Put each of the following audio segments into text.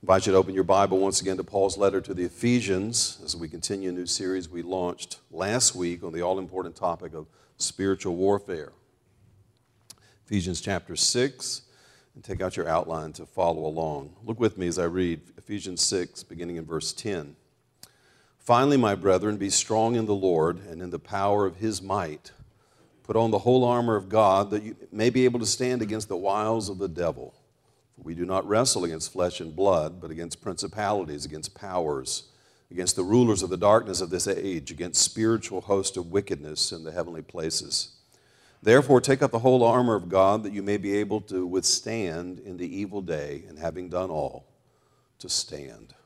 invite you to open your Bible once again to Paul's letter to the Ephesians as we continue a new series we launched last week on the all-important topic of spiritual warfare. Ephesians chapter 6, and take out your outline to follow along. Look with me as I read Ephesians 6, beginning in verse 10. Finally, my brethren, be strong in the Lord and in the power of his might. Put on the whole armor of God that you may be able to stand against the wiles of the devil. We do not wrestle against flesh and blood, but against principalities, against powers, against the rulers of the darkness of this age, against spiritual hosts of wickedness in the heavenly places. Therefore, take up the whole armor of God that you may be able to withstand in the evil day, and having done all, to stand.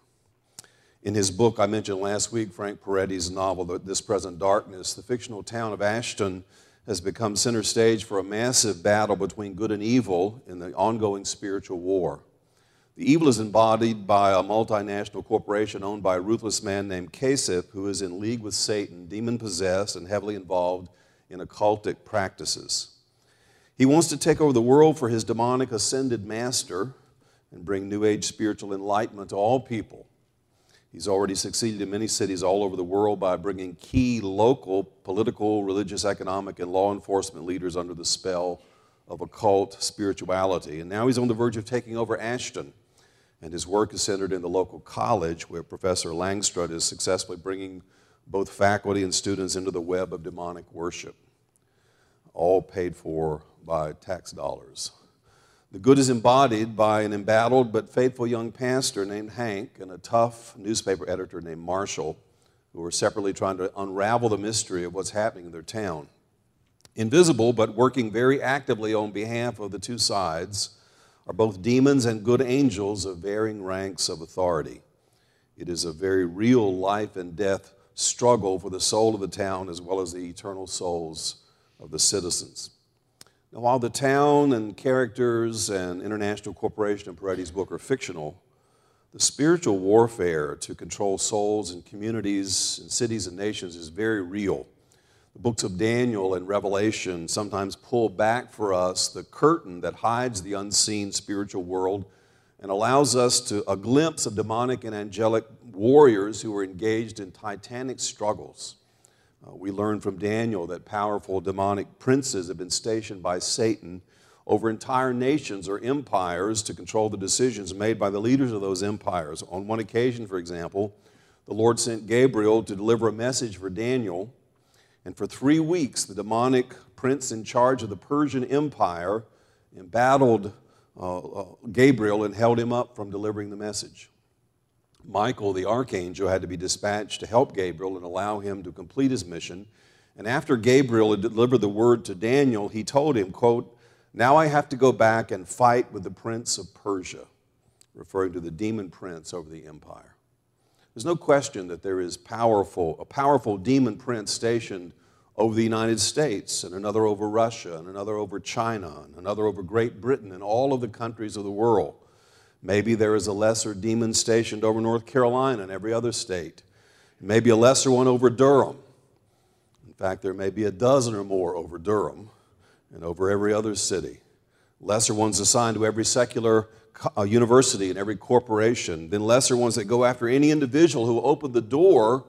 In his book I mentioned last week, Frank Peretti's novel, This Present Darkness, the fictional town of Ashton has become center stage for a massive battle between good and evil in the ongoing spiritual war. The evil is embodied by a multinational corporation owned by a ruthless man named Kasich, who is in league with Satan, demon-possessed and heavily involved in occultic practices. He wants to take over the world for his demonic ascended master and bring New Age spiritual enlightenment to all people. He's already succeeded in many cities all over the world by bringing key local political, religious, economic, and law enforcement leaders under the spell of occult spirituality. And now he's on the verge of taking over Ashton, and his work is centered in the local college where Professor Langstrud is successfully bringing both faculty and students into the web of demonic worship, all paid for by tax dollars. The good is embodied by an embattled but faithful young pastor named Hank and a tough newspaper editor named Marshall, who are separately trying to unravel the mystery of what's happening in their town. Invisible, but working very actively on behalf of the two sides, are both demons and good angels of varying ranks of authority. It is a very real life and death struggle for the soul of the town as well as the eternal souls of the citizens. Now, while the town and characters and International Corporation and Peretti's book are fictional, the spiritual warfare to control souls and communities and cities and nations is very real. The books of Daniel and Revelation sometimes pull back for us the curtain that hides the unseen spiritual world and allows us to a glimpse of demonic and angelic warriors who are engaged in titanic struggles. We learn from Daniel that powerful demonic princes have been stationed by Satan over entire nations or empires to control the decisions made by the leaders of those empires. On one occasion, for example, the Lord sent Gabriel to deliver a message for Daniel, and for 3 weeks, the demonic prince in charge of the Persian Empire embattled Gabriel and held him up from delivering the message. Michael, the archangel, had to be dispatched to help Gabriel and allow him to complete his mission. And after Gabriel had delivered the word to Daniel, he told him, quote, "Now I have to go back and fight with the prince of Persia," referring to the demon prince over the empire. There's no question that there is a powerful demon prince stationed over the United States, and another over Russia, and another over China, and another over Great Britain, and all of the countries of the world. Maybe there is a lesser demon stationed over North Carolina and every other state. Maybe a lesser one over Durham. In fact, there may be a dozen or more over Durham and over every other city. Lesser ones assigned to every secular university and every corporation. Then lesser ones that go after any individual who opened the door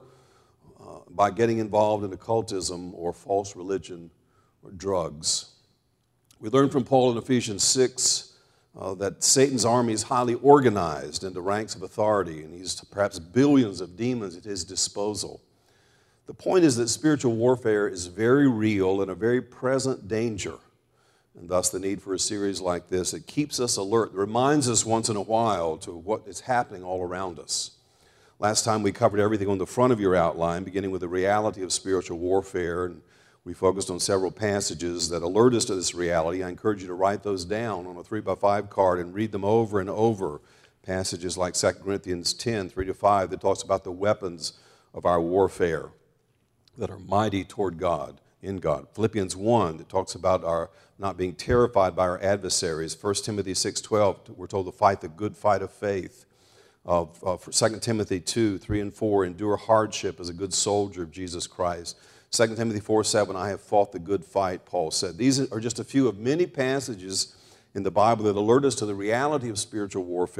by getting involved in occultism or false religion or drugs. We learn from Paul in Ephesians 6 that Satan's army is highly organized into ranks of authority, and he's perhaps billions of demons at his disposal. The point is that spiritual warfare is very real and a very present danger, and thus the need for a series like this. It keeps us alert, reminds us once in a while to what is happening all around us. Last time we covered everything on the front of your outline, beginning with the reality of spiritual warfare, and we focused on several passages that alert us to this reality. I encourage you to write those down on a 3x5 card and read them over and over. Passages like 2 Corinthians 10, 3-5, that talks about the weapons of our warfare that are mighty toward God, in God. Philippians 1, that talks about our not being terrified by our adversaries. 1 Timothy 6:12, we're told to fight the good fight of faith. For 2 Timothy 2, 3 and 4, endure hardship as a good soldier of Jesus Christ. 2 Timothy 4:7, I have fought the good fight, Paul said. These are just a few of many passages in the Bible that alert us to the reality of spiritual warfare.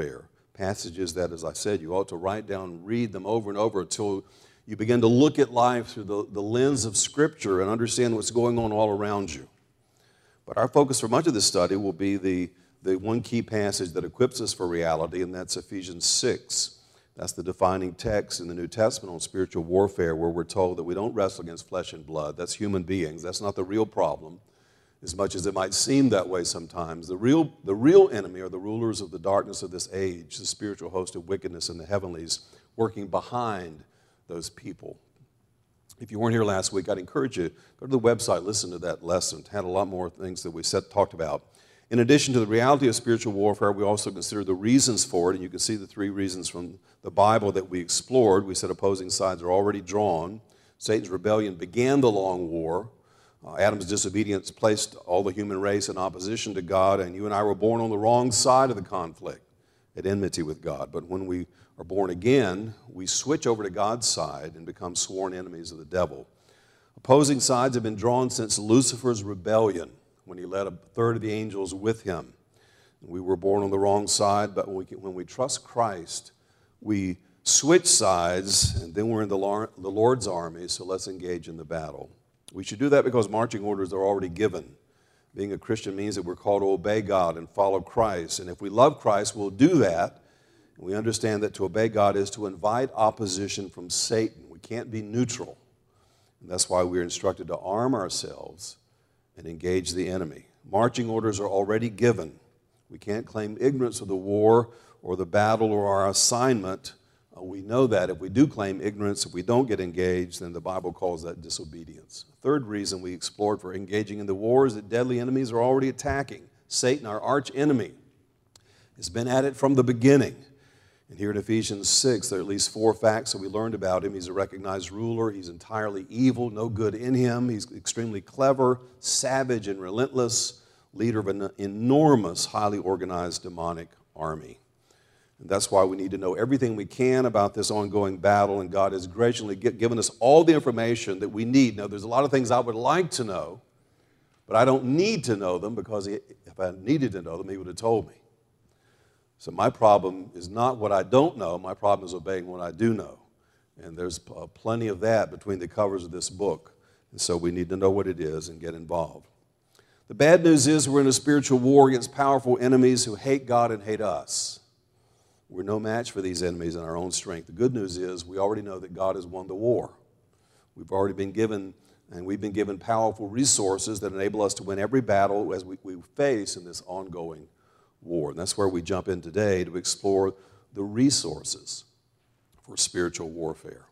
passages that, as I said, you ought to write down, read them over and over until you begin to look at life through the lens of Scripture and understand what's going on all around you. But our focus for much of this study will be the one key passage that equips us for reality, and that's Ephesians 6. That's the defining text in the New Testament on spiritual warfare, where we're told that we don't wrestle against flesh and blood. That's human beings. That's not the real problem, as much as it might seem that way sometimes. The real enemy are the rulers of the darkness of this age, the spiritual host of wickedness in the heavenlies, working behind those people. If you weren't here last week, I'd encourage you, go to the website, listen to that lesson. It had a lot more things that we talked about. In addition to the reality of spiritual warfare, we also consider the reasons for it, and you can see the three reasons from the Bible that we explored. We said opposing sides are already drawn. Satan's rebellion began the long war. Adam's disobedience placed all the human race in opposition to God, and you and I were born on the wrong side of the conflict, at enmity with God. But when we are born again, we switch over to God's side and become sworn enemies of the devil. Opposing sides have been drawn since Lucifer's rebellion, when he led a third of the angels with him. We were born on the wrong side, but when we trust Christ, we switch sides, and then we're in the Lord's army, so let's engage in the battle. We should do that because marching orders are already given. Being a Christian means that we're called to obey God and follow Christ, and if we love Christ, we'll do that. And we understand that to obey God is to invite opposition from Satan. We can't be neutral, and that's why we're instructed to arm ourselves and engage the enemy. Marching orders are already given. We can't claim ignorance of the war or the battle or our assignment. We know that if we do claim ignorance, if we don't get engaged, then the Bible calls that disobedience. Third reason we explored for engaging in the war is that deadly enemies are already attacking. Satan, our arch enemy, has been at it from the beginning. And here in Ephesians 6, there are at least 4 facts that we learned about him. He's a recognized ruler. He's entirely evil, no good in him. He's extremely clever, savage, and relentless, leader of an enormous, highly organized demonic army. And that's why we need to know everything we can about this ongoing battle, and God has graciously given us all the information that we need. Now, there's a lot of things I would like to know, but I don't need to know them, because if I needed to know them, he would have told me. So my problem is not what I don't know. My problem is obeying what I do know. And there's plenty of that between the covers of this book. And so we need to know what it is and get involved. The bad news is we're in a spiritual war against powerful enemies who hate God and hate us. We're no match for these enemies in our own strength. The good news is we already know that God has won the war. We've already been given, and we've been given powerful resources that enable us to win every battle as we face in this ongoing war. And that's where we jump in today to explore the resources for spiritual warfare.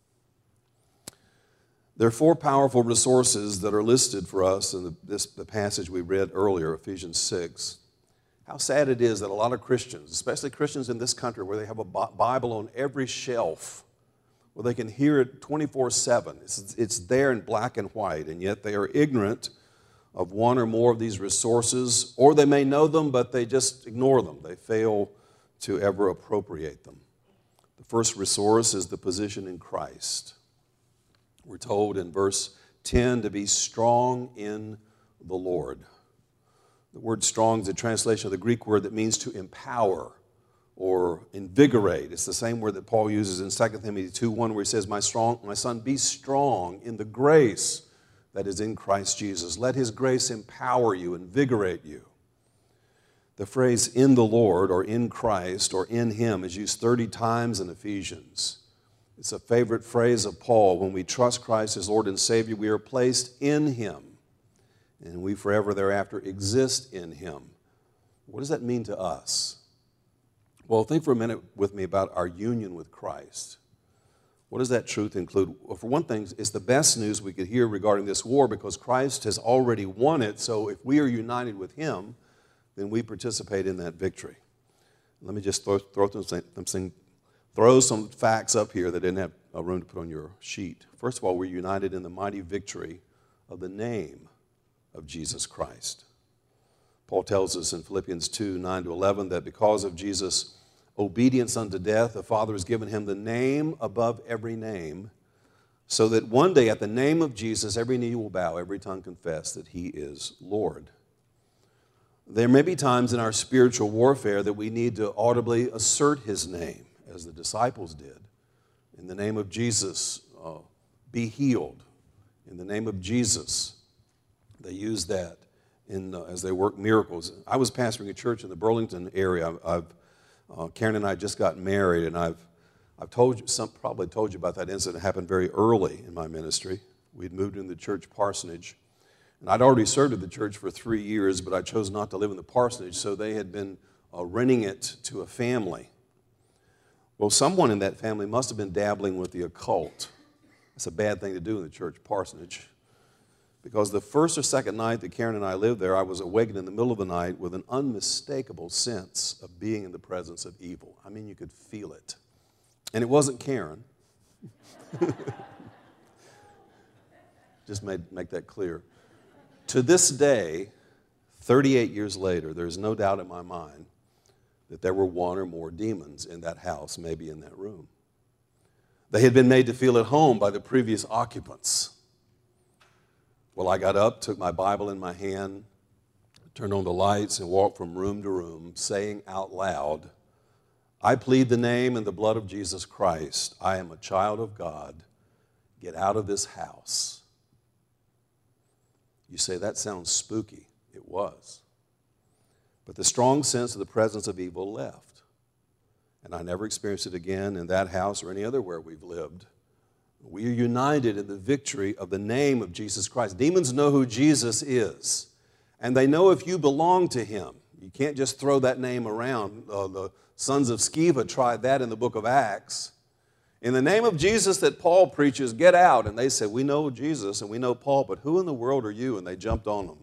There are 4 powerful resources that are listed for us in the passage we read earlier, Ephesians 6. How sad it is that a lot of Christians, especially Christians in this country where they have a Bible on every shelf, where they can hear it 24/7. It's there in black and white, and yet they are ignorant of one or more of these resources, or they may know them, but they just ignore them. They fail to ever appropriate them. The first resource is the position in Christ. We're told in verse 10 to be strong in the Lord. The word strong is a translation of the Greek word that means to empower or invigorate. It's the same word that Paul uses in 2 Timothy 2:1, where he says, My son, be strong in the grace that is in Christ Jesus. Let his grace empower you, invigorate you. The phrase in the Lord or in Christ or in him is used 30 times in Ephesians. It's a favorite phrase of Paul. When we trust Christ as Lord and Savior, we are placed in him, and we forever thereafter exist in him. What does that mean to us? Well, think for a minute with me about our union with Christ. What does that truth include? Well, for one thing, it's the best news we could hear regarding this war, because Christ has already won it. So if we are united with him, then we participate in that victory. Let me just throw some facts up here that didn't have room to put on your sheet. First of all, we're united in the mighty victory of the name of Jesus Christ. Paul tells us in Philippians 2:9-11 that because of Jesus' obedience unto death, the Father has given him the name above every name, so that one day at the name of Jesus, every knee will bow, every tongue confess that he is Lord. There may be times in our spiritual warfare that we need to audibly assert his name, as the disciples did. In the name of Jesus, be healed. In the name of Jesus, they use that as they work miracles. I was pastoring a church in the Burlington area. Karen and I just got married, and I've probably told you about that incident. It happened very early in my ministry. We'd moved into the church parsonage, and I'd already served at the church for 3 years, but I chose not to live in the parsonage, so they had been renting it to a family. Well, someone in that family must have been dabbling with the occult. It's a bad thing to do in the church parsonage, because the first or second night that Karen and I lived there, I was awakened in the middle of the night with an unmistakable sense of being in the presence of evil. I mean, you could feel it. And it wasn't Karen. Just make that clear. To this day, 38 years later, there's no doubt in my mind that there were one or more demons in that house, maybe in that room. They had been made to feel at home by the previous occupants. Well, I got up, took my Bible in my hand, turned on the lights, and walked from room to room, saying out loud, I plead the name and the blood of Jesus Christ. I am a child of God. Get out of this house. You say, that sounds spooky. It was. But the strong sense of the presence of evil left. And I never experienced it again in that house or any other where we've lived. We are united in the victory of the name of Jesus Christ. Demons know who Jesus is, and they know if you belong to him. You can't just throw that name around. The sons of Sceva tried that in the book of Acts. In the name of Jesus that Paul preaches, get out. And they said, we know Jesus and we know Paul, but who in the world are you? And they jumped on them.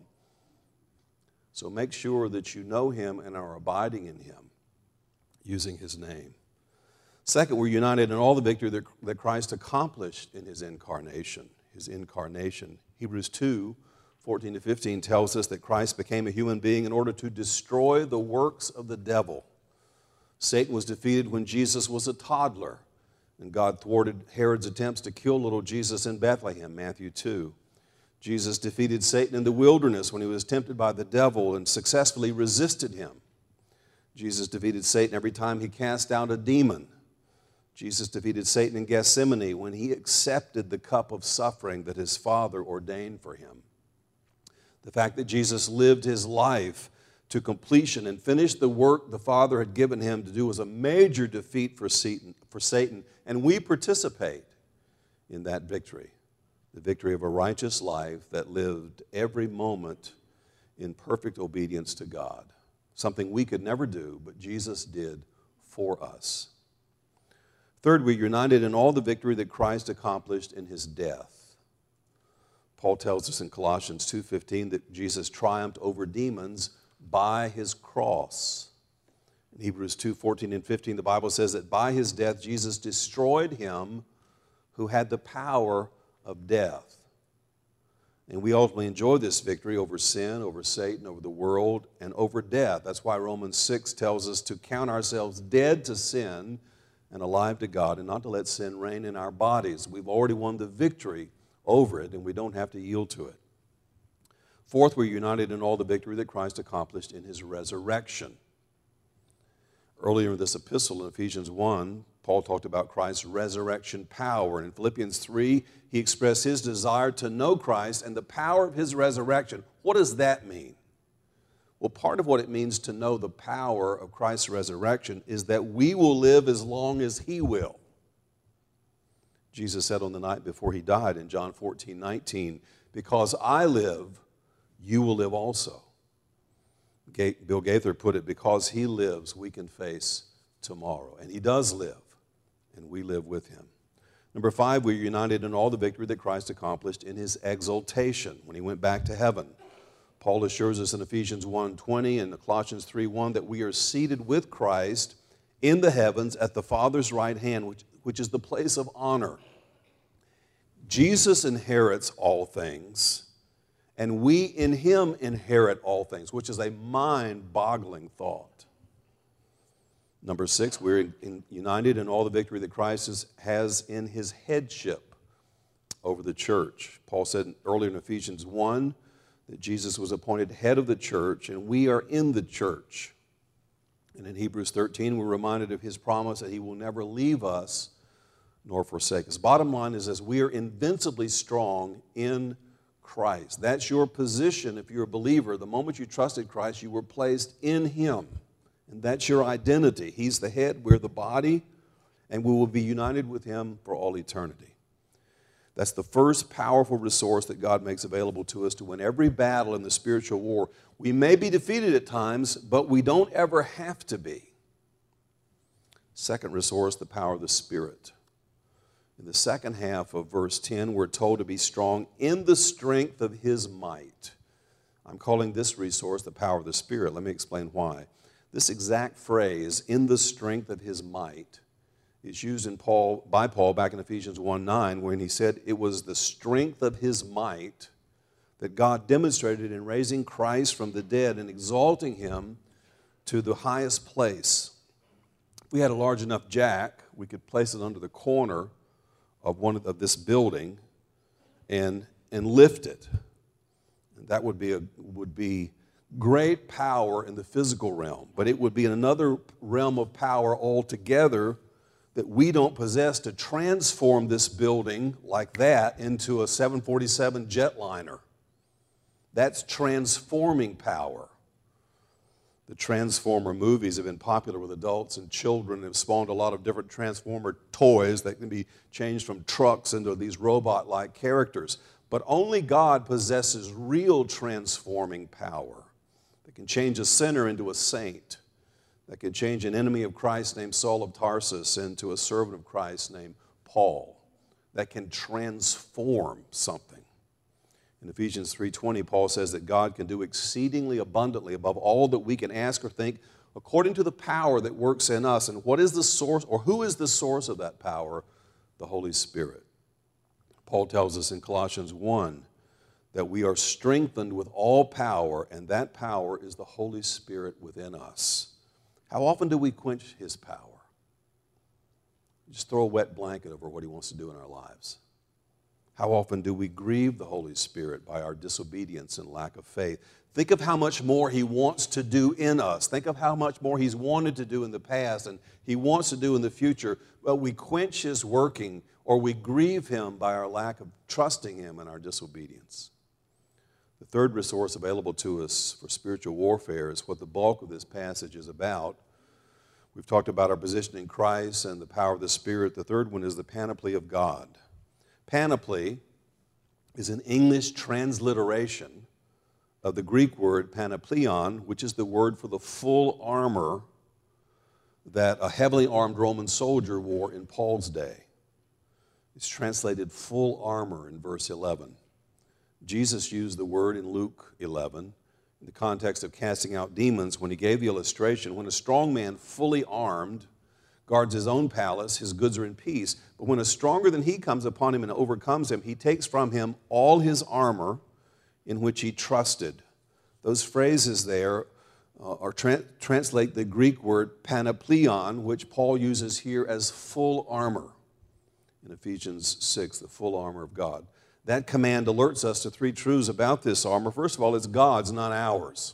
So make sure that you know him and are abiding in him, using his name. Second, we're united in all the victory that Christ accomplished in his incarnation. His incarnation. Hebrews 2:14-15 tells us that Christ became a human being in order to destroy the works of the devil. Satan was defeated when Jesus was a toddler, and God thwarted Herod's attempts to kill little Jesus in Bethlehem, Matthew 2. Jesus defeated Satan in the wilderness when he was tempted by the devil and successfully resisted him. Jesus defeated Satan every time he cast out a demon. Jesus defeated Satan in Gethsemane when he accepted the cup of suffering that his Father ordained for him. The fact that Jesus lived his life to completion and finished the work the Father had given him to do was a major defeat for Satan, and we participate in that victory, the victory of a righteous life that lived every moment in perfect obedience to God, something we could never do, but Jesus did for us. Third, we're united in all the victory that Christ accomplished in his death. Paul tells us in Colossians 2:15 that Jesus triumphed over demons by his cross. In Hebrews 2:14-15, the Bible says that by his death, Jesus destroyed him who had the power of death. And we ultimately enjoy this victory over sin, over Satan, over the world, and over death. That's why Romans 6 tells us to count ourselves dead to sin and alive to God, and not to let sin reign in our bodies. We've already won the victory over it, and we don't have to yield to it. Fourth, we're united in all the victory that Christ accomplished in his resurrection. Earlier in this epistle in Ephesians 1, Paul talked about Christ's resurrection power. And in Philippians 3, he expressed his desire to know Christ and the power of his resurrection. What does that mean? Well, part of what it means to know the power of Christ's resurrection is that we will live as long as he will. Jesus said on the night before he died in John 14:19, because I live, you will live also. Bill Gaither put it, because he lives, we can face tomorrow. And he does live, and we live with him. Number 5, we're united in all the victory that Christ accomplished in his exaltation when he went back to heaven. Paul assures us in Ephesians 1:20 and Colossians 3:1 that we are seated with Christ in the heavens at the Father's right hand, which is the place of honor. Jesus inherits all things, and we in him inherit all things, which is a mind-boggling thought. Number 6, we're united in all the victory that Christ has in his headship over the church. Paul said earlier in Ephesians 1 that Jesus was appointed head of the church, and we are in the church. And in Hebrews 13, we're reminded of his promise that he will never leave us nor forsake us. Bottom line is this: we are invincibly strong in Christ. That's your position if you're a believer. The moment you trusted Christ, you were placed in him. And that's your identity. He's the head, we're the body, and we will be united with him for all eternity. That's the first powerful resource that God makes available to us to win every battle in the spiritual war. We may be defeated at times, but we don't ever have to be. Second resource, the power of the Spirit. In the second half of verse 10, we're told to be strong in the strength of his might. I'm calling this resource the power of the Spirit. Let me explain why. This exact phrase, in the strength of his might, is used by Paul back in Ephesians 1:9, when he said it was the strength of his might that God demonstrated in raising Christ from the dead and exalting him to the highest place. If we had a large enough jack, we could place it under the corner of this building and lift it. And that would be great power in the physical realm, but it would be in another realm of power altogether that we don't possess to transform this building like that into a 747 jetliner. That's transforming power. The Transformer movies have been popular with adults and children and have spawned a lot of different Transformer toys that can be changed from trucks into these robot-like characters. But only God possesses real transforming power that can change a sinner into a saint, that can change an enemy of Christ named Saul of Tarsus into a servant of Christ named Paul, that can transform something. In Ephesians 3:20, Paul says that God can do exceedingly abundantly above all that we can ask or think, according to the power that works in us. And what is the source, or who is the source of that power? The Holy Spirit. Paul tells us in Colossians 1 that we are strengthened with all power, and that power is the Holy Spirit within us. How often do we quench his power? Just throw a wet blanket over what he wants to do in our lives. How often do we grieve the Holy Spirit by our disobedience and lack of faith? Think of how much more he wants to do in us. Think of how much more he's wanted to do in the past and he wants to do in the future. But we quench his working, or we grieve him by our lack of trusting him and our disobedience. The third resource available to us for spiritual warfare is what the bulk of this passage is about. We've talked about our position in Christ and the power of the Spirit. The third one is the panoply of God. Panoply is an English transliteration of the Greek word panopleon, which is the word for the full armor that a heavily armed Roman soldier wore in Paul's day. It's translated full armor in verse 11. Jesus used the word in Luke 11 in the context of casting out demons when he gave the illustration. When a strong man fully armed guards his own palace, his goods are in peace. But when a stronger than he comes upon him and overcomes him, he takes from him all his armor in which he trusted. Those phrases there translate the Greek word panopleon, which Paul uses here as full armor in Ephesians 6, the full armor of God. That command alerts us to three truths about this armor. First of all, it's God's, not ours.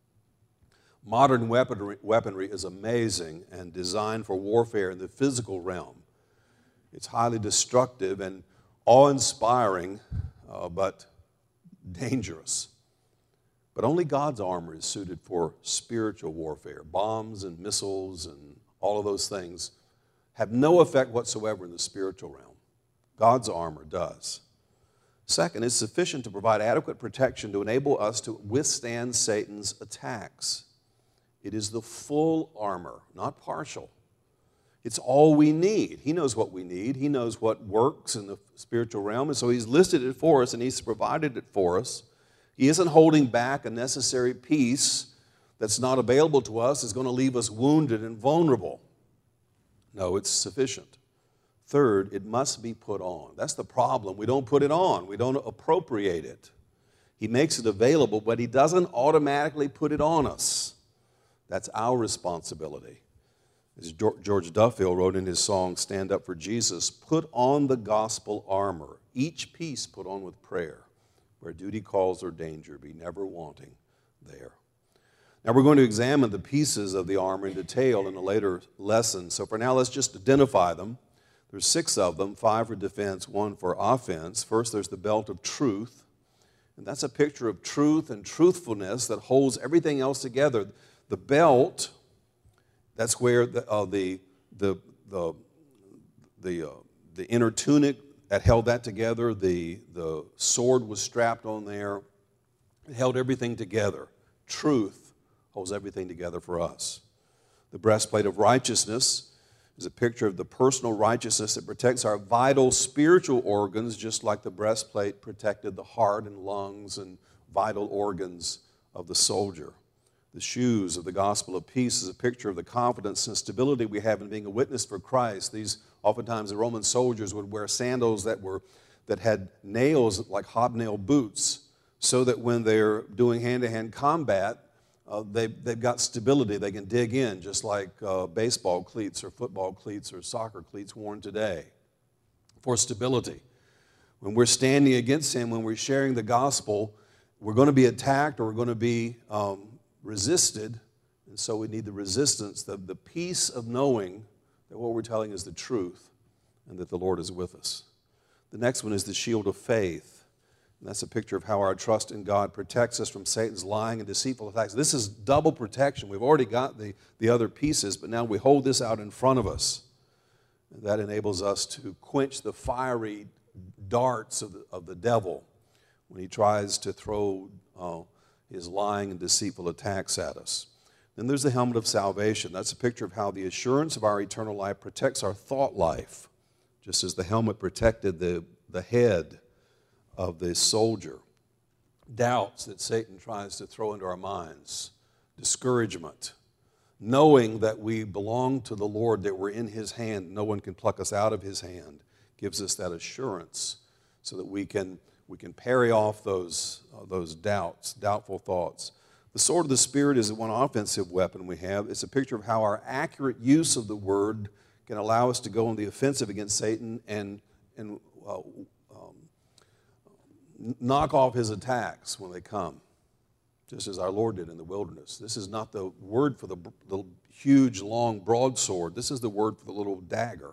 Modern weaponry is amazing and designed for warfare in the physical realm. It's highly destructive and awe-inspiring, but dangerous. But only God's armor is suited for spiritual warfare. Bombs and missiles and all of those things have no effect whatsoever in the spiritual realm. God's armor does. Second, it's sufficient to provide adequate protection to enable us to withstand Satan's attacks. It is the full armor, not partial. It's all we need. He knows what we need. He knows what works in the spiritual realm, and so he's listed it for us, and he's provided it for us. He isn't holding back a necessary piece that's not available to us, is going to leave us wounded and vulnerable. No, it's sufficient. Third, it must be put on. That's the problem. We don't put it on. We don't appropriate it. He makes it available, but he doesn't automatically put it on us. That's our responsibility. As George Duffield wrote in his song, Stand Up for Jesus, put on the gospel armor, each piece put on with prayer. Where duty calls or danger, be never wanting there. Now we're going to examine the pieces of the armor in detail in a later lesson. So for now, let's just identify them. There's 6 of them, 5 for defense, 1 for offense. First, there's the belt of truth. And that's a picture of truth and truthfulness that holds everything else together. The belt, that's where the inner tunic that held that together. The sword was strapped on there. It held everything together. Truth holds everything together for us. The breastplate of righteousness is a picture of the personal righteousness that protects our vital spiritual organs, just like the breastplate protected the heart and lungs and vital organs of the soldier. The shoes of the gospel of peace is a picture of the confidence and stability we have in being a witness for Christ. These, oftentimes, the Roman soldiers would wear sandals that had nails like hobnail boots, so that when they're doing hand-to-hand combat, they've got stability. They can dig in, just like baseball cleats or football cleats or soccer cleats worn today, for stability. When we're standing against Him, when we're sharing the gospel, we're going to be attacked or we're going to be resisted, and so we need the resistance, the peace of knowing that what we're telling is the truth and that the Lord is with us. The next one is the shield of faith. And that's a picture of how our trust in God protects us from Satan's lying and deceitful attacks. This is double protection. We've already got the other pieces, but now we hold this out in front of us. And that enables us to quench the fiery darts of the devil when he tries to throw his lying and deceitful attacks at us. Then there's the helmet of salvation. That's a picture of how the assurance of our eternal life protects our thought life, just as the helmet protected the head of the soldier. Doubts that Satan tries to throw into our minds, discouragement, knowing that we belong to the Lord, that we're in His hand, no one can pluck us out of His hand, gives us that assurance so that we can parry off those doubts, doubtful thoughts. The sword of the Spirit is one offensive weapon we have. It's a picture of how our accurate use of the word can allow us to go on the offensive against Satan and knock off his attacks when they come, just as our Lord did in the wilderness. This is not the word for the huge, long broadsword. This is the word for the little dagger.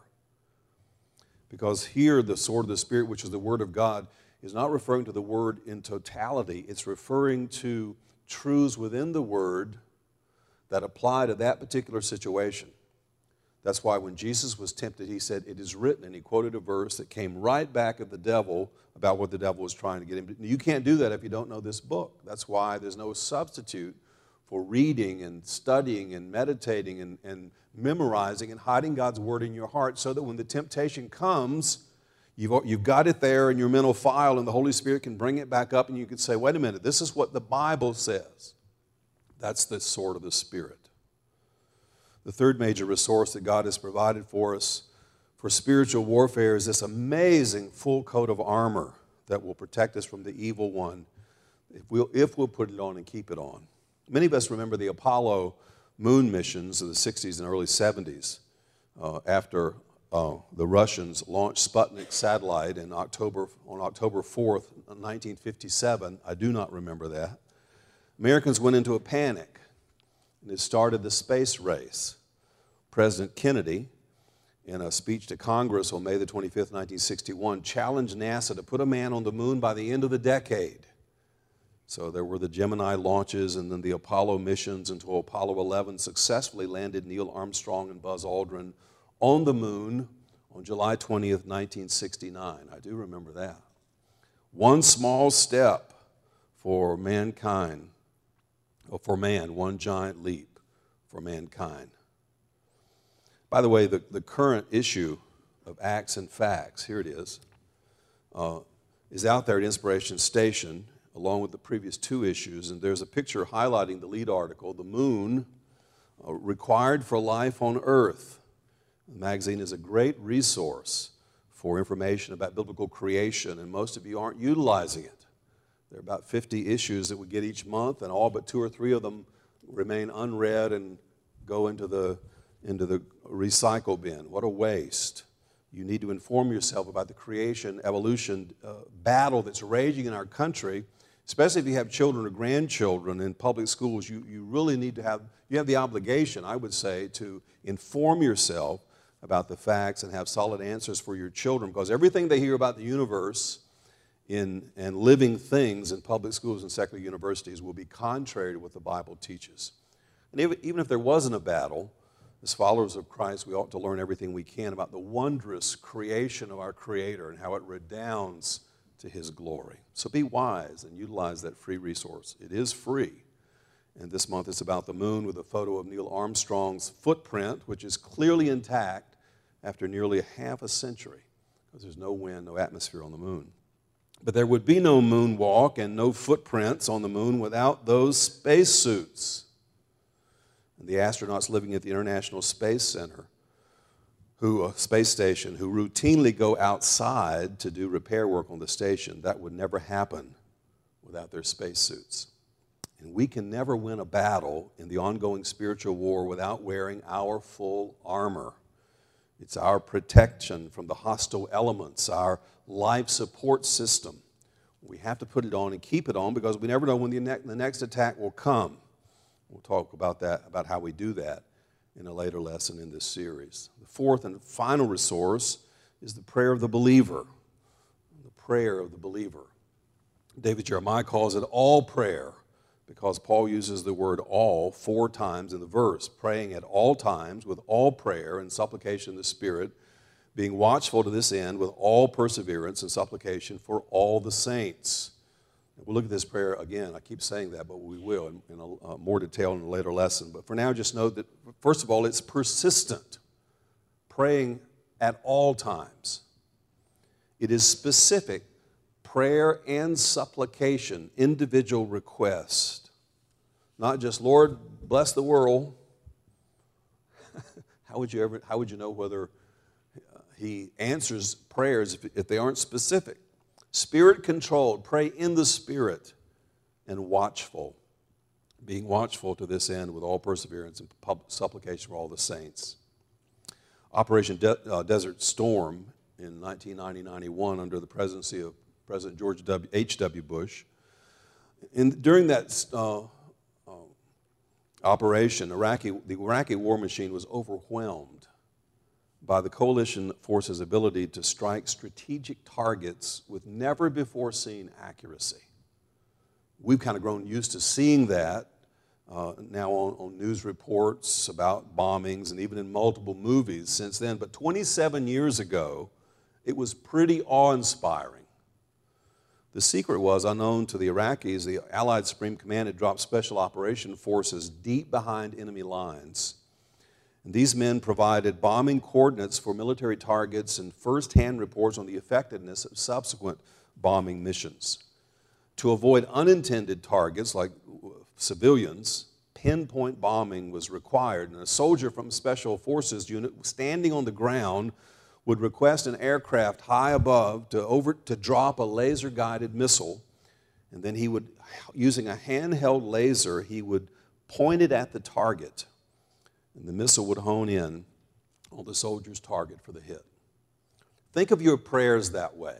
Because here, the sword of the Spirit, which is the Word of God, is not referring to the Word in totality. It's referring to truths within the Word that apply to that particular situation. That's why when Jesus was tempted, He said, "It is written," and He quoted a verse that came right back at the devil about what the devil was trying to get him to do. You can't do that if you don't know this book. That's why there's no substitute for reading and studying and meditating and memorizing and hiding God's Word in your heart, so that when the temptation comes, you've got it there in your mental file, and the Holy Spirit can bring it back up, and you can say, wait a minute, this is what the Bible says. That's the sword of the Spirit. The third major resource that God has provided for us for spiritual warfare is this amazing full coat of armor that will protect us from the evil one if we'll put it on and keep it on. Many of us remember the Apollo moon missions of the 60s and early 70s after the Russians launched Sputnik satellite on October 4th, 1957. I do not remember that. Americans went into a panic, and it started the space race. President Kennedy, in a speech to Congress on May the 25th, 1961, challenged NASA to put a man on the moon by the end of the decade. So there were the Gemini launches and then the Apollo missions until Apollo 11 successfully landed Neil Armstrong and Buzz Aldrin on the moon on July 20th, 1969. I do remember that. One small step for mankind, or for man, one giant leap for mankind. By the way, the current issue of Acts and Facts, here it is out there at Inspiration Station, along with the previous two issues, and there's a picture highlighting the lead article, "The Moon Required for Life on Earth." The magazine is a great resource for information about biblical creation, and most of you aren't utilizing it. There are about 50 issues that we get each month, and all but 2 or 3 of them remain unread and go into the recycle bin. What a waste. You need to inform yourself about the creation, evolution battle that's raging in our country, especially if you have children or grandchildren in public schools. You really need to have the obligation, I would say, to inform yourself about the facts and have solid answers for your children, because everything they hear about the universe and living things in public schools and secular universities will be contrary to what the Bible teaches. And even if there wasn't a battle, as followers of Christ, we ought to learn everything we can about the wondrous creation of our Creator and how it redounds to His glory. So be wise and utilize that free resource. It is free. And this month it's about the moon with a photo of Neil Armstrong's footprint, which is clearly intact after nearly half a century, because there's no wind, no atmosphere on the moon. But there would be no moonwalk and no footprints on the moon without those spacesuits. And the astronauts living at the International Space Center, space station, who routinely go outside to do repair work on the station, that would never happen without their spacesuits. And we can never win a battle in the ongoing spiritual war without wearing our full armor. It's our protection from the hostile elements, our life support system. We have to put it on and keep it on, because we never know when the next attack will come. We'll talk about that, about how we do that in a later lesson in this series. The fourth and final resource is the prayer of the believer. The prayer of the believer. David Jeremiah calls it all prayer, because Paul uses the word all 4 times in the verse, praying at all times with all prayer and supplication in the Spirit, being watchful to this end with all perseverance and supplication for all the saints. We'll look at this prayer again. I keep saying that, but we will in more detail in a later lesson. But for now, just note that, first of all, it's persistent, praying at all times. It is specific, prayer and supplication, individual request. Not just, Lord, bless the world. How would you know whether He answers prayers if they aren't specific? Spirit-controlled, pray in the Spirit, and watchful, being watchful to this end with all perseverance and supplication for all the saints. Operation Desert Storm in 1990-91 under the presidency of President George H.W. Bush. And during that operation, the Iraqi war machine was overwhelmed by the coalition force's ability to strike strategic targets with never-before-seen accuracy. We've kind of grown used to seeing that now on news reports about bombings and even in multiple movies since then. But 27 years ago, it was pretty awe-inspiring. The secret was, unknown to the Iraqis, the Allied Supreme Command had dropped special operation forces deep behind enemy lines. And these men provided bombing coordinates for military targets and first-hand reports on the effectiveness of subsequent bombing missions. To avoid unintended targets like civilians, pinpoint bombing was required, and a soldier from a Special Forces unit standing on the ground would request an aircraft high above to drop a laser-guided missile, and then he would, using a handheld laser, he would point it at the target, and the missile would hone in on the soldier's target for the hit. Think of your prayers that way.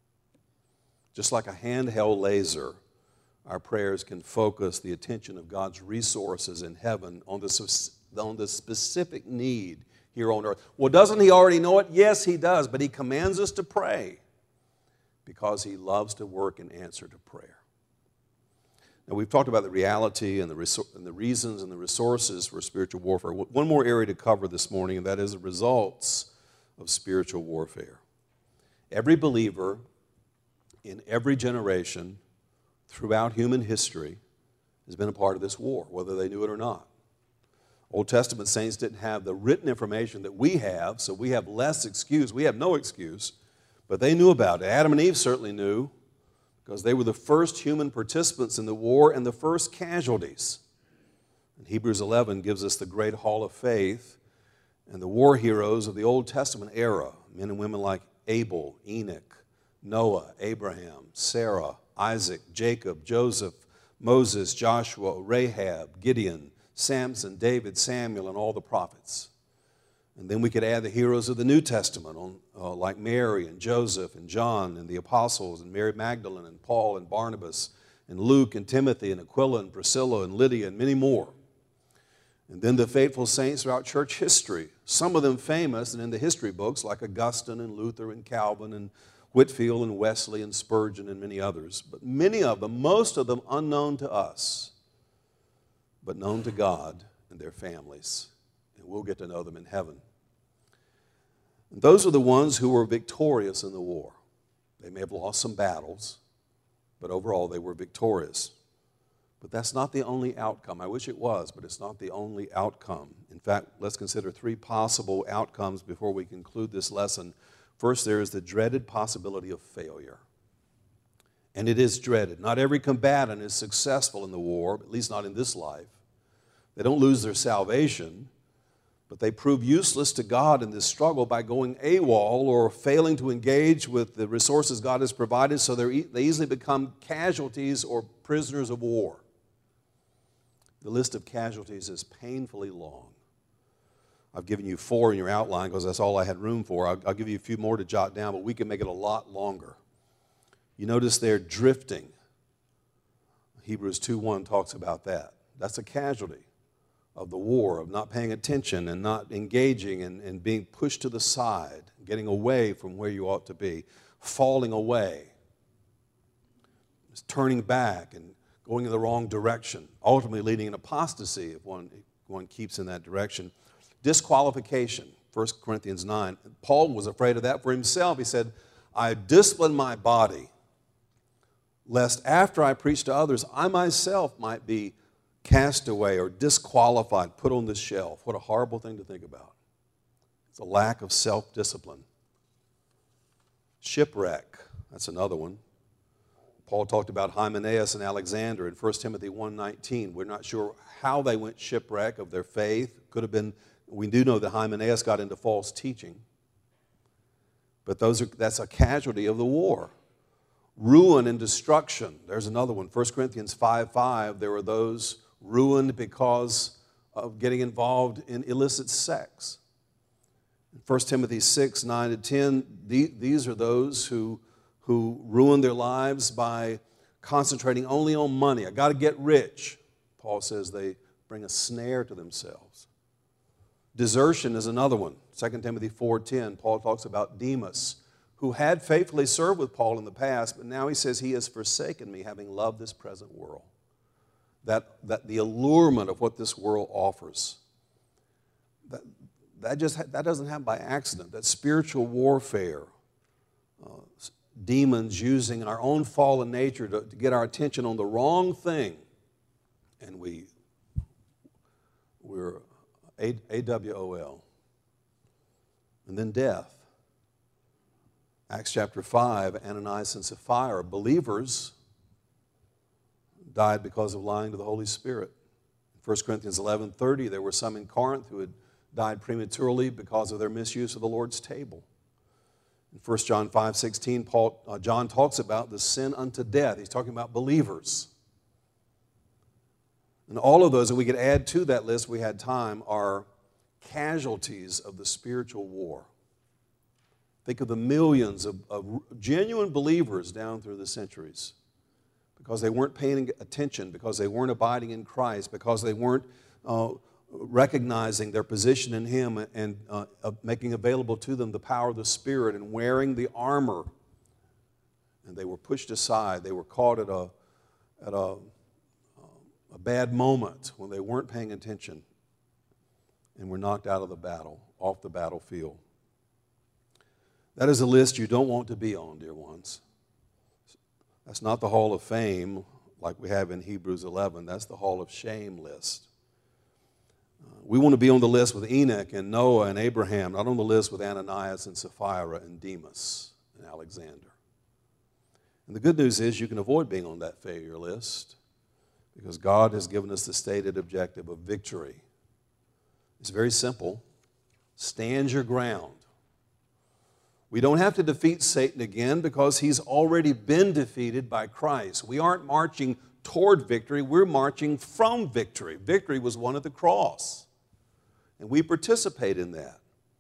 Just like a handheld laser, our prayers can focus the attention of God's resources in heaven on the specific need here on earth. Well, doesn't He already know it? Yes, He does, but He commands us to pray because He loves to work in answer to prayer. Now, we've talked about the reality and the reasons and the resources for spiritual warfare. One more area to cover this morning, and that is the results of spiritual warfare. Every believer in every generation throughout human history has been a part of this war, whether they knew it or not. Old Testament saints didn't have the written information that we have, so we have less excuse. We have no excuse, but they knew about it. Adam and Eve certainly knew, because they were the first human participants in the war and the first casualties. And Hebrews 11 gives us the great hall of faith and the war heroes of the Old Testament era, men and women like Abel, Enoch, Noah, Abraham, Sarah, Isaac, Jacob, Joseph, Moses, Joshua, Rahab, Gideon, Samson, David, Samuel, and all the prophets. And then we could add the heroes of the New Testament, like Mary and Joseph and John and the apostles and Mary Magdalene and Paul and Barnabas and Luke and Timothy and Aquila and Priscilla and Lydia and many more. And then the faithful saints throughout church history, some of them famous and in the history books like Augustine and Luther and Calvin and Whitefield and Wesley and Spurgeon and many others. But many of them, most of them unknown to us, but known to God and their families. And we'll get to know them in heaven. And those are the ones who were victorious in the war. They may have lost some battles, but overall they were victorious. But that's not the only outcome. I wish it was, but it's not the only outcome. In fact, let's consider three possible outcomes before we conclude this lesson. First, there is the dreaded possibility of failure. And it is dreaded. Not every combatant is successful in the war, at least not in this life. They don't lose their salvation, but they prove useless to God in this struggle by going AWOL or failing to engage with the resources God has provided, so they easily become casualties or prisoners of war. The list of casualties is painfully long. I've given you 4 in your outline because that's all I had room for. I'll give you a few more to jot down, but we can make it a lot longer. You notice they're drifting. Hebrews 2:1 talks about that. That's a casualty of the war, of not paying attention and not engaging and being pushed to the side, getting away from where you ought to be, falling away, just turning back and going in the wrong direction, ultimately leading in apostasy if one keeps in that direction. Disqualification, 1 Corinthians 9. Paul was afraid of that for himself. He said, I discipline my body, lest after I preach to others, I myself might be cast away or disqualified, put on the shelf. What a horrible thing to think about. It's a lack of self-discipline. Shipwreck, that's another one. Paul talked about Hymenaeus and Alexander in 1 Timothy 1:19. We're not sure how they went shipwreck of their faith. Could have been, we do know that Hymenaeus got into false teaching. But that's a casualty of the war. Ruin and destruction. There's another one. 1 Corinthians 5:5. There were those ruined because of getting involved in illicit sex. 1 Timothy 6:9-10. These are those who ruin their lives by concentrating only on money. I got to get rich. Paul says they bring a snare to themselves. Desertion is another one. 2 Timothy 4:10, Paul talks about Demas, who had faithfully served with Paul in the past, but now he says he has forsaken me, having loved this present world. That the allurement of what this world offers, that doesn't happen by accident. That spiritual warfare, demons using our own fallen nature to get our attention on the wrong thing, and we're AWOL. And then death. Acts chapter 5, Ananias and Sapphira, believers, died because of lying to the Holy Spirit. In 1 Corinthians 11:30, there were some in Corinth who had died prematurely because of their misuse of the Lord's table. In 1 John 5:16, John talks about the sin unto death. He's talking about believers. And all of those that we could add to that list, we had time, are casualties of the spiritual war. Think of the millions of genuine believers down through the centuries because they weren't paying attention, because they weren't abiding in Christ, because they weren't recognizing their position in Him and making available to them the power of the Spirit and wearing the armor. And they were pushed aside. They were caught at a bad moment when they weren't paying attention and were knocked out of the battle, off the battlefield. That is a list you don't want to be on, dear ones. That's not the Hall of Fame like we have in Hebrews 11. That's the Hall of Shame list. We want to be on the list with Enoch and Noah and Abraham, not on the list with Ananias and Sapphira and Demas and Alexander. And the good news is you can avoid being on that failure list because God has given us the stated objective of victory. It's very simple. Stand your ground. We don't have to defeat Satan again because he's already been defeated by Christ. We aren't marching toward victory, we're marching from victory. Victory was won at the cross, and we participate in that.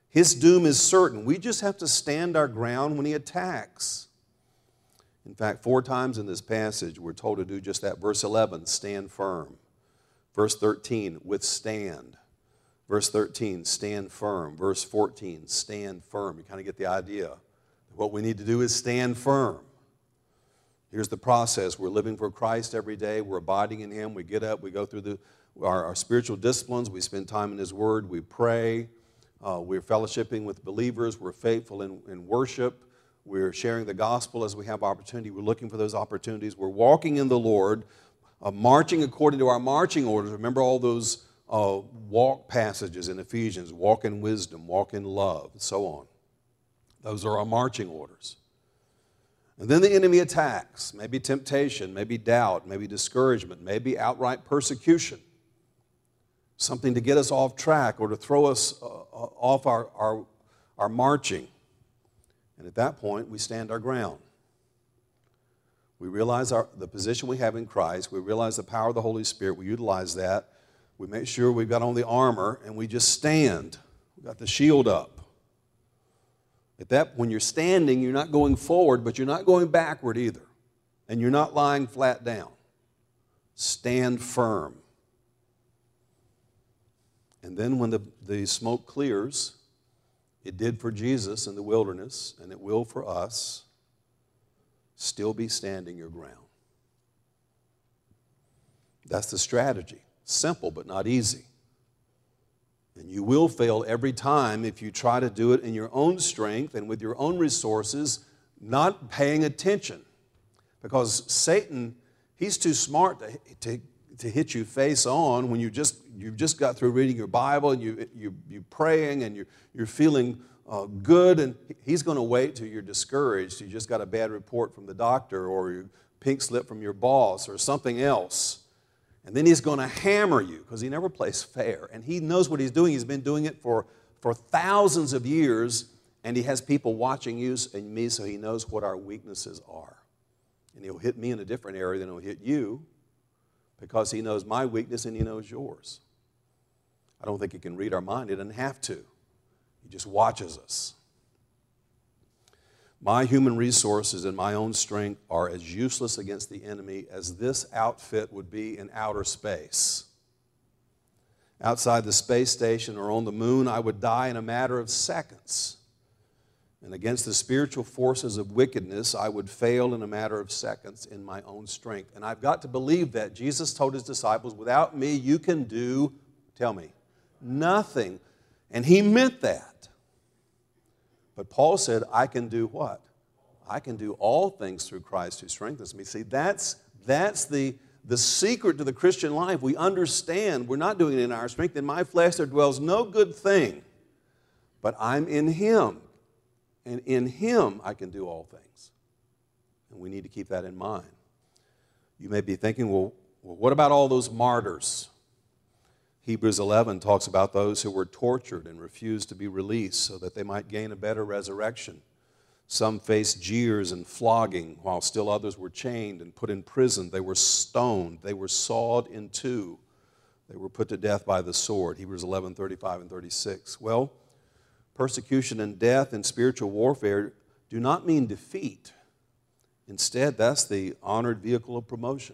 His doom is certain. We just have to stand our ground when he attacks. In fact, 4 times in this passage, we're told to do just that. Verse 11, stand firm. Verse 13, withstand. Verse 13, stand firm. Verse 14, stand firm. You kind of get the idea. What we need to do is stand firm. Here's the process. We're living for Christ every day. We're abiding in him. We get up. We go through our spiritual disciplines. We spend time in his word. We pray. We're fellowshipping with believers. We're faithful in worship. We're sharing the gospel as we have opportunity. We're looking for those opportunities. We're walking in the Lord, marching according to our marching orders. Remember all those walk passages in Ephesians, walk in wisdom, walk in love, and so on. Those are our marching orders. And then the enemy attacks, maybe temptation, maybe doubt, maybe discouragement, maybe outright persecution, something to get us off track or to throw us off our marching. And at that point, we stand our ground. We realize the position we have in Christ. We realize the power of the Holy Spirit. We utilize that. We make sure we've got on the armor, and we just stand. We've got the shield up. When you're standing, you're not going forward, but you're not going backward either. And you're not lying flat down. Stand firm. And then when the smoke clears, it did for Jesus in the wilderness, and it will for us, still be standing your ground. That's the strategy. Simple, but not easy. And you will fail every time if you try to do it in your own strength and with your own resources, not paying attention. Because Satan, he's too smart to hit you face on when you've just got through reading your Bible and you're praying and you're feeling good, and he's going to wait till you're discouraged. You just got a bad report from the doctor or your pink slip from your boss or something else. And then he's going to hammer you because he never plays fair. And he knows what he's doing. He's been doing it for thousands of years, and he has people watching you and me, so he knows what our weaknesses are. And he'll hit me in a different area than he'll hit you because he knows my weakness and he knows yours. I don't think he can read our mind. He doesn't have to. He just watches us. My human resources and my own strength are as useless against the enemy as this outfit would be in outer space. Outside the space station or on the moon, I would die in a matter of seconds. And against the spiritual forces of wickedness, I would fail in a matter of seconds in my own strength. And I've got to believe that. Jesus told his disciples, without me, you can do, tell me, nothing. And he meant that. But Paul said, I can do what? I can do all things through Christ who strengthens me. See, that's the secret to the Christian life. We understand we're not doing it in our strength. In my flesh there dwells no good thing, but I'm in him. And in him I can do all things. And we need to keep that in mind. You may be thinking, well, what about all those martyrs? Hebrews 11 talks about those who were tortured and refused to be released so that they might gain a better resurrection. Some faced jeers and flogging, while still others were chained and put in prison. They were stoned. They were sawed in two. They were put to death by the sword. Hebrews 11, 35 and 36. Well, persecution and death in spiritual warfare do not mean defeat. Instead, that's the honored vehicle of promotion.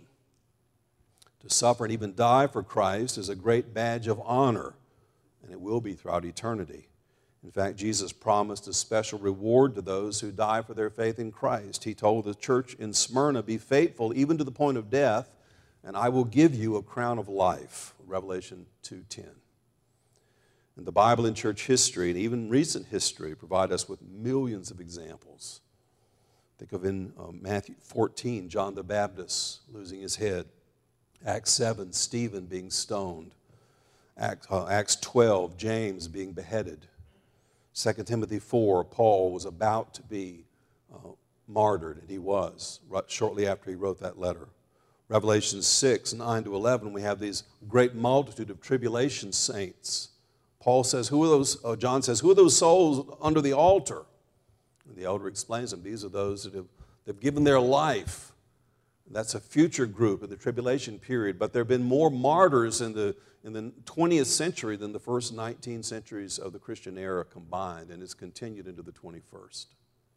To suffer and even die for Christ is a great badge of honor, and it will be throughout eternity. In fact, Jesus promised a special reward to those who die for their faith in Christ. He told the church in Smyrna, be faithful even to the point of death, and I will give you a crown of life. Revelation 2:10. And the Bible and church history, and even recent history, provide us with millions of examples. Think of in Matthew 14, John the Baptist losing his head. Acts 7, Stephen being stoned. Acts 12, James being beheaded. 2 Timothy 4, Paul was about to be martyred, and he was, shortly after he wrote that letter. Revelation 6, 9 to 11, we have these great multitude of tribulation saints. Paul says, John says, who are those souls under the altar? And the elder explains them. These are those that have given their life That's a future group in the tribulation period, but there have been more martyrs in the 20th century than the first 19 centuries of the Christian era combined, and it's continued into the 21st.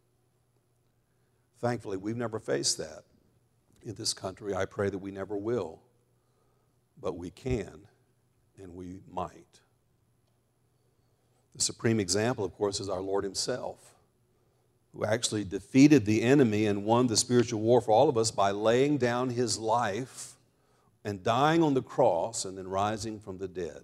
Thankfully, we've never faced that in this country. I pray that we never will, but we can and we might. The supreme example, of course, is our Lord himself, who actually defeated the enemy and won the spiritual war for all of us by laying down his life and dying on the cross and then rising from the dead.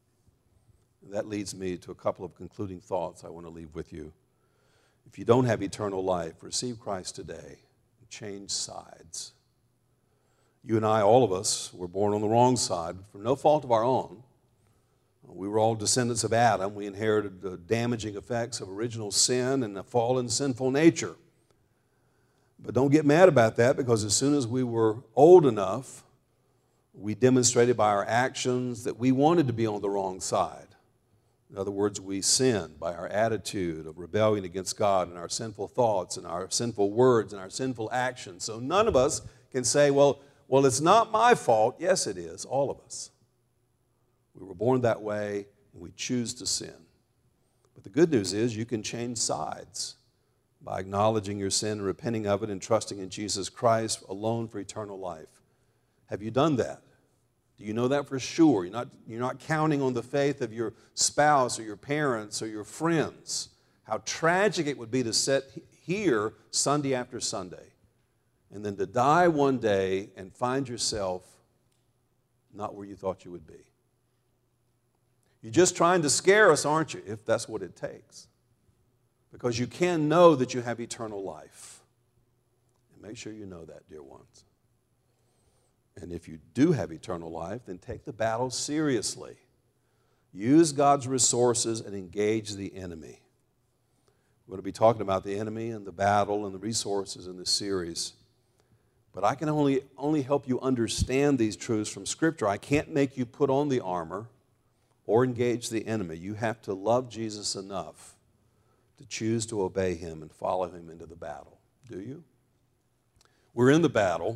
And that leads me to a couple of concluding thoughts I want to leave with you. If you don't have eternal life, receive Christ today and change sides. You and I, all of us, were born on the wrong side for no fault of our own. We were all descendants of Adam. We inherited the damaging effects of original sin and a fallen, sinful nature. But don't get mad about that, because as soon as we were old enough, we demonstrated by our actions that we wanted to be on the wrong side. In other words, we sinned by our attitude of rebellion against God and our sinful thoughts and our sinful words and our sinful actions. So none of us can say, well, it's not my fault. Yes, it is, all of us. We were born that way, and we choose to sin. But the good news is you can change sides by acknowledging your sin and repenting of it and trusting in Jesus Christ alone for eternal life. Have you done that? Do you know that for sure? You're not counting on the faith of your spouse or your parents or your friends. How tragic it would be to sit here Sunday after Sunday and then to die one day and find yourself not where you thought you would be. You're just trying to scare us, aren't you, if that's what it takes? Because you can know that you have eternal life. And make sure you know that, dear ones. And if you do have eternal life, then take the battle seriously. Use God's resources and engage the enemy. We're going to be talking about the enemy and the battle and the resources in this series. But I can only help you understand these truths from Scripture. I can't make you put on the armor or engage the enemy. You have to love Jesus enough to choose to obey him and follow him into the battle. Do you? We're in the battle,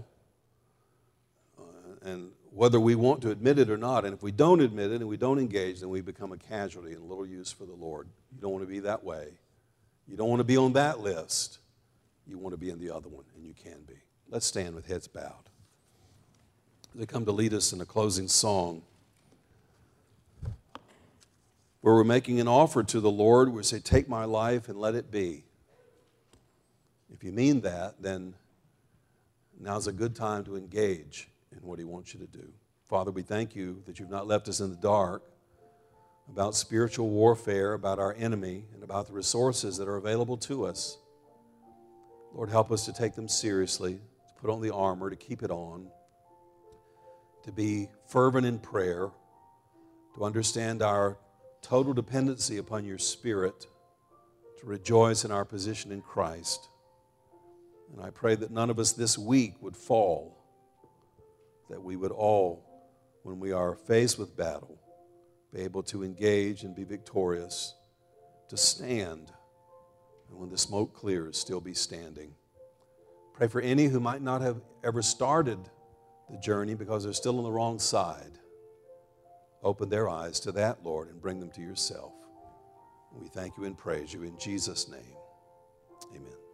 and whether we want to admit it or not, and if we don't admit it and we don't engage, then we become a casualty and little use for the Lord. You don't want to be that way. You don't want to be on that list. You want to be in the other one, and you can be. Let's stand with heads bowed. They come to lead us in a closing song, where we're making an offer to the Lord. We say, take my life and let it be. If you mean that, then now's a good time to engage in what he wants you to do. Father, we thank you that you've not left us in the dark about spiritual warfare, about our enemy, and about the resources that are available to us. Lord, help us to take them seriously, to put on the armor, to keep it on, to be fervent in prayer, to understand our total dependency upon your Spirit, to rejoice in our position in Christ. And I pray that none of us this week would fall, that we would all, when we are faced with battle, be able to engage and be victorious, to stand, and when the smoke clears, still be standing. Pray for any who might not have ever started the journey because they're still on the wrong side. Open their eyes to that, Lord, and bring them to yourself. We thank you and praise you in Jesus' name. Amen.